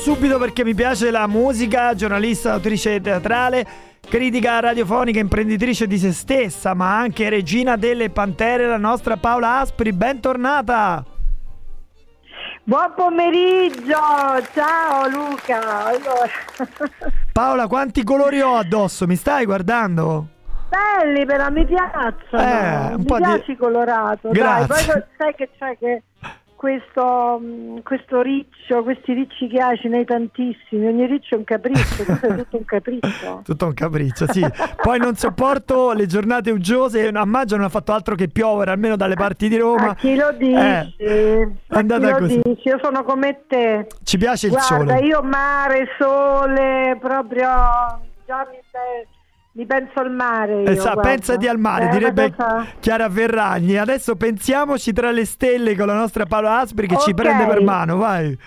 subito perché mi piace la musica, giornalista, autrice teatrale, critica radiofonica, imprenditrice di se stessa, ma anche regina delle pantere, la nostra Paola Aspri. Bentornata! Buon pomeriggio, ciao Luca. Allora. Paola, quanti colori ho addosso? Mi stai guardando? Belli, però mi piacciono. Un po' mi piace colorato. Grazie. Dai, poi sai che c'è che questo riccio, questi ricci che hai, ce ne hai tantissimi, ogni riccio è un capriccio, questo è tutto un capriccio. Tutto un capriccio, sì. Poi non sopporto le giornate uggiose, a maggio non ha fatto altro che piovere, almeno dalle parti di Roma. A chi lo dici? È andata così. Dici? Io sono come te. Ci piace il sole. sole. Io mare, sole, proprio già mi penso al mare io, pensati al mare, direbbe Chiara Ferragni. Adesso pensiamoci tra le stelle con la nostra Paola Aspri che ci prende per mano, vai.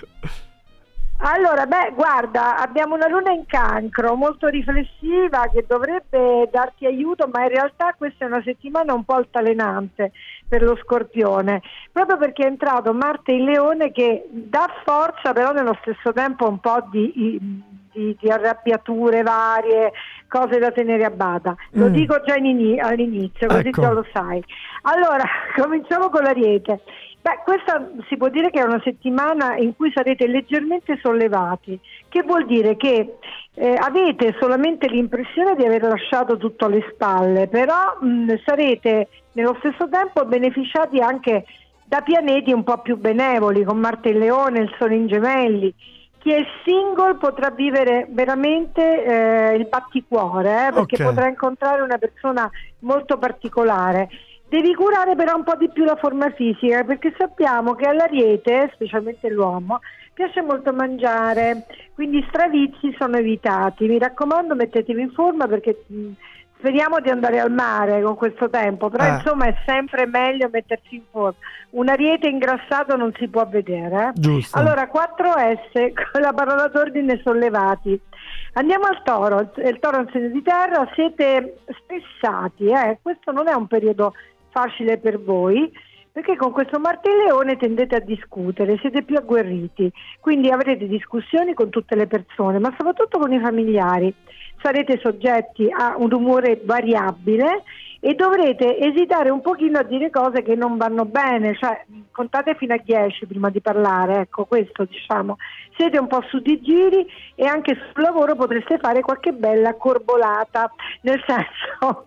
Allora, guarda, abbiamo una luna in Cancro molto riflessiva che dovrebbe darti aiuto, ma in realtà questa è una settimana un po' altalenante per lo Scorpione, proprio perché è entrato Marte in Leone che dà forza, però nello stesso tempo un po' di arrabbiature varie, cose da tenere a bada. Lo dico già all'inizio, così ecco. già lo sai. Allora, cominciamo con l'Ariete. Questa si può dire che è una settimana in cui sarete leggermente sollevati, che vuol dire che avete solamente l'impressione di aver lasciato tutto alle spalle, però sarete nello stesso tempo beneficiati anche da pianeti un po' più benevoli, con Marte in Leone, il Sole in Gemelli. Chi è single potrà vivere veramente il batticuore, perché potrà incontrare una persona molto particolare. Devi curare però un po' di più la forma fisica, perché sappiamo che all'Ariete, specialmente l'uomo, piace molto mangiare, quindi stravizi sono evitati. Mi raccomando, mettetevi in forma perché speriamo di andare al mare con questo tempo, però insomma è sempre meglio mettersi in forma. Un Ariete ingrassato non si può vedere. Giusto. Allora 4S con la parola d'ordine sollevati. Andiamo al Toro. Il Toro è un segno di terra, siete stressati, questo non è un periodo facile per voi, perché con questo Marte in Leone tendete a discutere, siete più agguerriti, quindi avrete discussioni con tutte le persone, ma soprattutto con i familiari. Sarete soggetti a un umore variabile e dovrete esitare un pochino a dire cose che non vanno bene, cioè contate fino a 10 prima di parlare, ecco questo diciamo. Siete un po' su di giri e anche sul lavoro potreste fare qualche bella corbolata, nel senso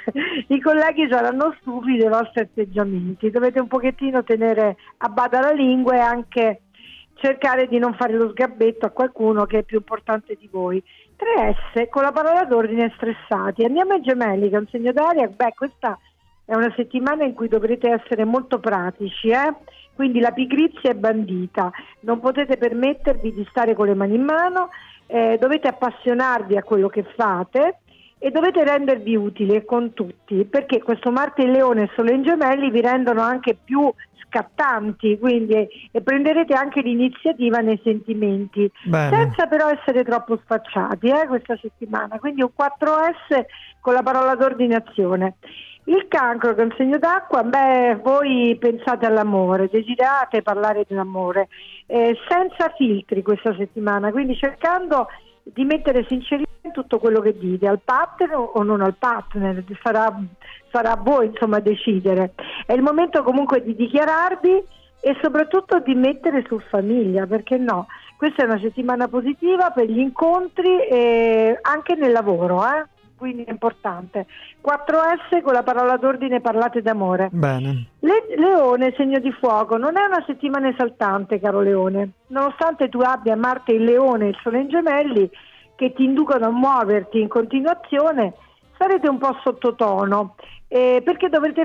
i colleghi saranno stufi dei vostri atteggiamenti, dovete un pochettino tenere a bada la lingua e anche cercare di non fare lo sgabbetto a qualcuno che è più importante di voi. 3S con la parola d'ordine stressati. Andiamo ai Gemelli, che è un segno d'aria. Questa è una settimana in cui dovrete essere molto pratici, quindi la pigrizia è bandita, non potete permettervi di stare con le mani in mano, dovete appassionarvi a quello che fate e dovete rendervi utili con tutti, perché questo Marte in Leone e Sole in Gemelli vi rendono anche più scattanti, quindi e prenderete anche l'iniziativa nei sentimenti. Bene. Senza però essere troppo sfacciati questa settimana, quindi un 4S con la parola d'ordine azione. Il Cancro, che è un segno d'acqua, voi pensate all'amore, desiderate parlare dell'amore senza filtri questa settimana, quindi cercando di mettere sincerità in tutto quello che dite, al partner o non al partner, sarà a voi insomma decidere. È il momento comunque di dichiararvi e soprattutto di mettere su famiglia, perché no? Questa è una settimana positiva per gli incontri e anche nel lavoro, quindi è importante. 4S con la parola d'ordine parlate d'amore. Bene. Leone, segno di fuoco, non è una settimana esaltante, caro Leone, nonostante tu abbia Marte in Leone e il Sole in Gemelli che ti inducono a muoverti in continuazione, sarete un po' sottotono perché dovrete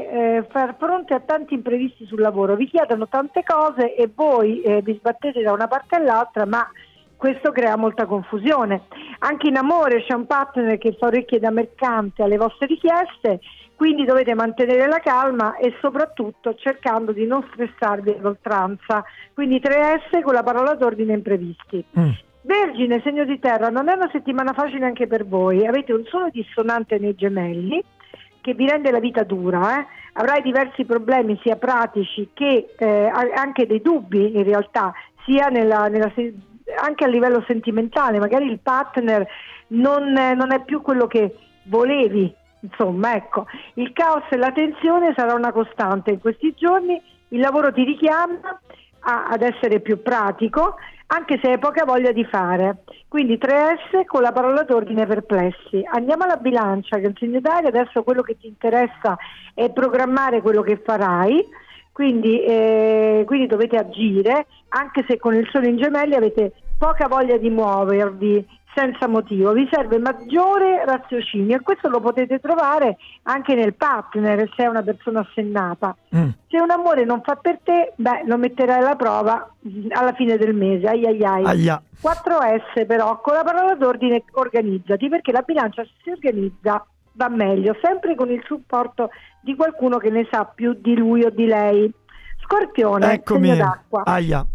far fronte a tanti imprevisti sul lavoro, vi chiedono tante cose e voi vi sbattete da una parte all'altra, ma questo crea molta confusione. Anche in amore c'è un partner che fa orecchie da mercante alle vostre richieste, quindi dovete mantenere la calma e soprattutto cercando di non stressarvi all'oltranza. Quindi 3S con la parola d'ordine imprevisti. Vergine, segno di terra, non è una settimana facile anche per voi, avete un solo dissonante nei Gemelli che vi rende la vita dura, avrai diversi problemi sia pratici che anche dei dubbi in realtà, sia anche a livello sentimentale, magari il partner non è più quello che volevi, insomma, ecco, il caos e la tensione sarà una costante in questi giorni. Il lavoro ti richiama ad essere più pratico, anche se hai poca voglia di fare. Quindi 3S con la parola d'ordine perplessi. Andiamo alla bilancia, che è il segno d'aria. Adesso quello che ti interessa è programmare quello che farai, quindi dovete agire, anche se con il sole in gemelli avete poca voglia di muovervi senza motivo, vi serve maggiore raziocinio, e questo lo potete trovare anche nel partner, se è una persona assennata. Se un amore non fa per te, lo metterai alla prova alla fine del mese. Aia. 4S però, con la parola d'ordine organizzati, perché la bilancia, se si organizza, va meglio, sempre con il supporto di qualcuno che ne sa più di lui o di lei. Scorpione, eccomi. segno d'acqua. Aia.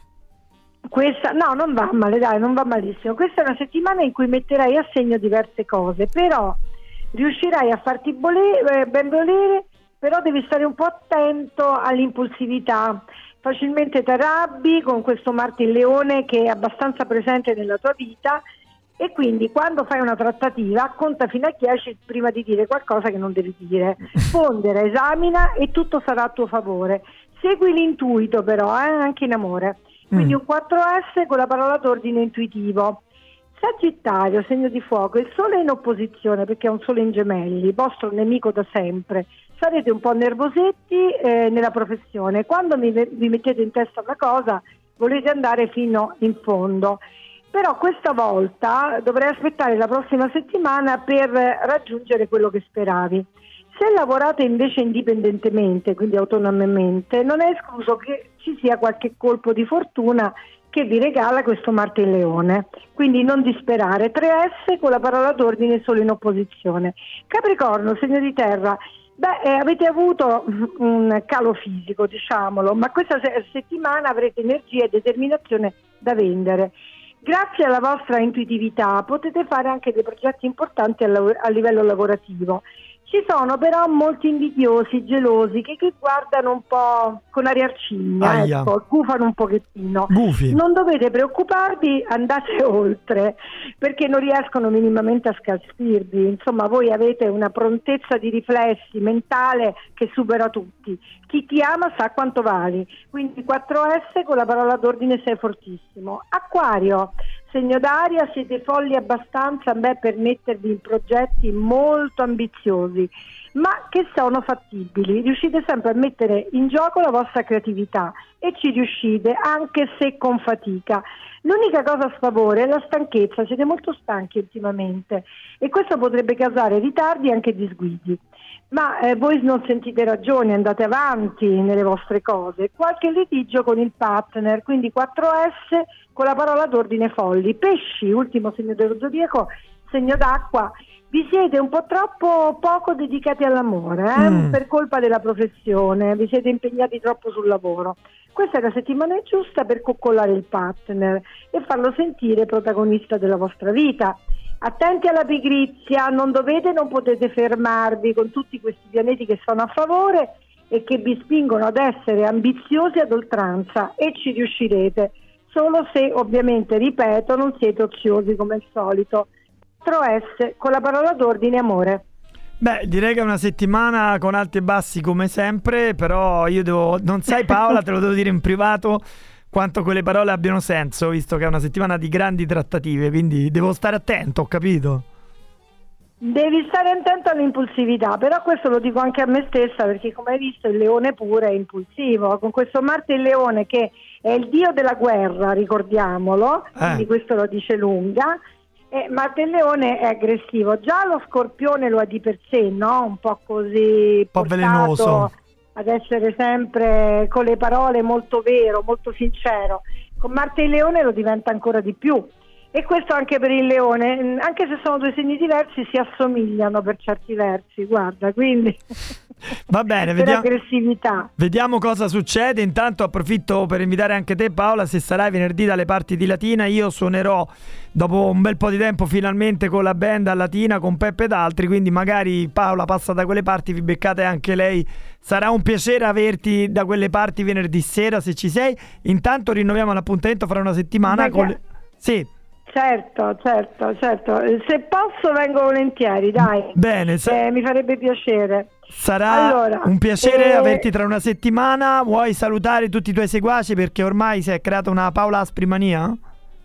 Questa non va male, dai, non va malissimo. Questa è una settimana in cui metterai a segno diverse cose, però riuscirai a farti ben volere, però devi stare un po' attento all'impulsività. Facilmente ti arrabbi con questo Marte in Leone che è abbastanza presente nella tua vita, e quindi quando fai una trattativa conta fino a 10 prima di dire qualcosa che non devi dire. Pondera, esamina e tutto sarà a tuo favore. Segui l'intuito però, anche in amore. Quindi un 4S con la parola d'ordine intuitivo. Sagittario, segno di fuoco, il sole è in opposizione perché è un sole in gemelli, vostro nemico da sempre. Sarete un po' nervosetti nella professione. Quando vi mettete in testa una cosa volete andare fino in fondo. Però questa volta dovrai aspettare la prossima settimana per raggiungere quello che speravi. Se lavorate invece indipendentemente, quindi autonomamente, non è escluso che ci sia qualche colpo di fortuna che vi regala questo Marte in Leone. Quindi non disperare. 3S con la parola d'ordine solo in opposizione. Capricorno, segno di terra. Avete avuto un calo fisico, diciamolo, ma questa settimana avrete energia e determinazione da vendere. Grazie alla vostra intuitività potete fare anche dei progetti importanti a livello lavorativo. Ci sono però molti invidiosi, gelosi, che guardano un po' con aria arcigna, gufano un pochettino. Gufi. Non dovete preoccuparvi, andate oltre, perché non riescono minimamente a scalfirvi. Insomma, voi avete una prontezza di riflessi mentale che supera tutti. Chi ti ama sa quanto vali. Quindi 4S con la parola d'ordine sei fortissimo. Acquario, segno d'aria, siete folli abbastanza per mettervi in progetti molto ambiziosi, ma che sono fattibili. Riuscite sempre a mettere in gioco la vostra creatività e ci riuscite, anche se con fatica. L'unica cosa a sfavore è la stanchezza, siete molto stanchi ultimamente e questo potrebbe causare ritardi e anche disguidi. Ma voi non sentite ragioni, andate avanti nelle vostre cose. Qualche litigio con il partner, quindi 4S con la parola d'ordine folli. Pesci, ultimo segno dello zodiaco, segno d'acqua. Vi siete un po' troppo poco dedicati all'amore, per colpa della professione, vi siete impegnati troppo sul lavoro. Questa è la settimana giusta per coccolare il partner e farlo sentire protagonista della vostra vita. Attenti alla pigrizia, non potete fermarvi con tutti questi pianeti che sono a favore e che vi spingono ad essere ambiziosi ad oltranza, e ci riuscirete, solo se ovviamente, ripeto, non siete oziosi come al solito. 4S con la parola d'ordine amore. Direi che è una settimana con alti e bassi come sempre, però non sai Paola, te lo devo dire in privato, quanto quelle parole abbiano senso, visto che è una settimana di grandi trattative, quindi devo stare attento, ho capito? Devi stare attento all'impulsività, però questo lo dico anche a me stessa, perché come hai visto il leone pure è impulsivo, con questo Marte in Leone che è il dio della guerra, ricordiamolo, quindi questo lo dice lunga. Marte in Leone è aggressivo, già lo Scorpione lo ha di per sé, no? Un po' così, un po' velenoso, ad essere sempre con le parole molto vero, molto sincero. Con Marte in Leone lo diventa ancora di più, e questo anche per il Leone, anche se sono due segni diversi si assomigliano per certi versi, guarda, quindi va bene, per aggressività. Vediamo cosa succede. Intanto approfitto per invitare anche te Paola, se sarai venerdì dalle parti di Latina. Io suonerò dopo un bel po' di tempo finalmente con la band a Latina, con Peppe ed altri, quindi magari Paola passa da quelle parti, vi beccate anche lei. Sarà un piacere averti da quelle parti venerdì sera, se ci sei. Intanto rinnoviamo l'appuntamento fra una settimana Sì. Certo. Se posso vengo volentieri, dai. Bene, mi farebbe piacere. Sarà un piacere averti tra una settimana. Vuoi salutare tutti i tuoi seguaci perché ormai si è creata una Paola Aspri mania?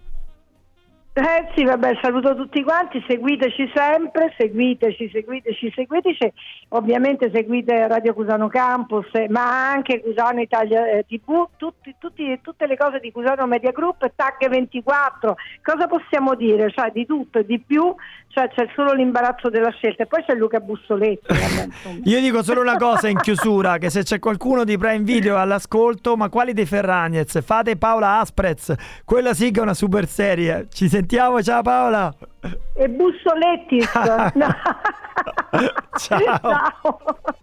Sì, vabbè, saluto tutti quanti, seguiteci sempre, seguiteci, ovviamente seguite Radio Cusano Campus, ma anche Cusano Italia TV, tutte le cose di Cusano Media Group, Tag 24, cosa possiamo dire? Cioè di tutto e di più, cioè c'è solo l'imbarazzo della scelta, e poi c'è Luca Bussoletti. Vabbè, io dico solo una cosa in chiusura, che se c'è qualcuno di Prime Video all'ascolto, ma quali dei Ferragnez, fate Paola Asprez, quella sì che è una super serie. Ci sentiamo, ciao Paola. E Bussoletti. No. Ciao. Ciao.